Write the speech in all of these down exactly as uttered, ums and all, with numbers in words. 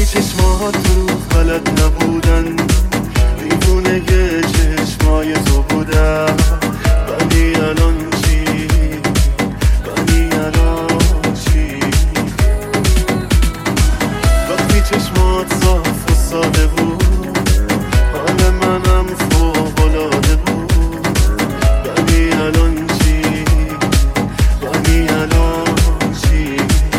چشمات تو بلد نبودن، دیوونه چشمای تو بودم. ولی الان چی؟ ولی الان چی؟ وقتی چشمات صاف و ساده بود، حال منم فوق‌العاده بود. ولی الان چی؟ ولی الان چی؟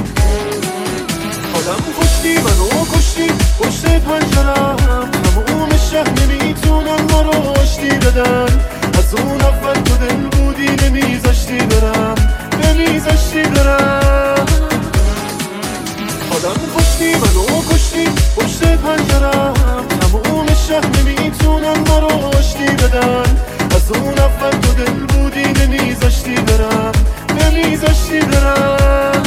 حالم کشتی، منو کشتی پشت پنجرم. تموم شهر نمیتونن ما رو آشتی بدن. از اون اول تو دل بودی نمیذاشتی برم، نمیذاشتی برم. حالم کشتی، منو کشتی پشت پنجرم. تموم شهر نمیتونن ما رو آشتی بدن. از اون اول تو دل بودی نمیذاشتی برم، نمیذاشتی برم.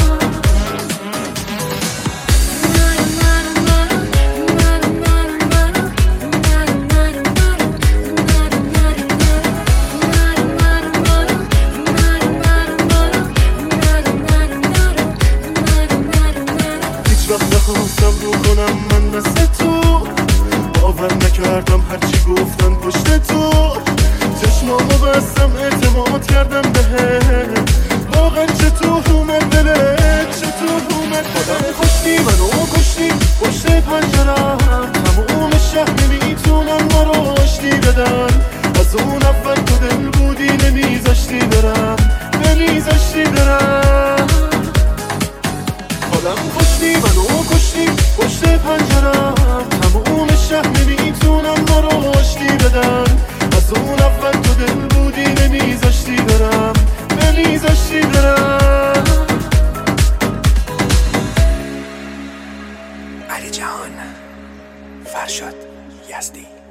وقت نخواستم رو کنم من مثل تو، باور نکردم هرچی گفتن پشت تو. چشمامو بستم اعتماد کردم بهت، واقعا چطور اومد دلت، چطور اومد. خودم کشتی، منو کشتی پشت پنجرم. تموم شهر نمیتونن ما رو آشتی بدن. از اون اول تو دل بودی نمیذاشتی برم، نمیذاشتی برم. حالم کشتی، منو کشتی پشت پنجرم. تموم شهر نمیتونن ما رو آشتی بدن. از اون اول تو دل بودی نمیذاشتی برم، نمیذاشتی برم. علی جهان، فرشاد یزدی.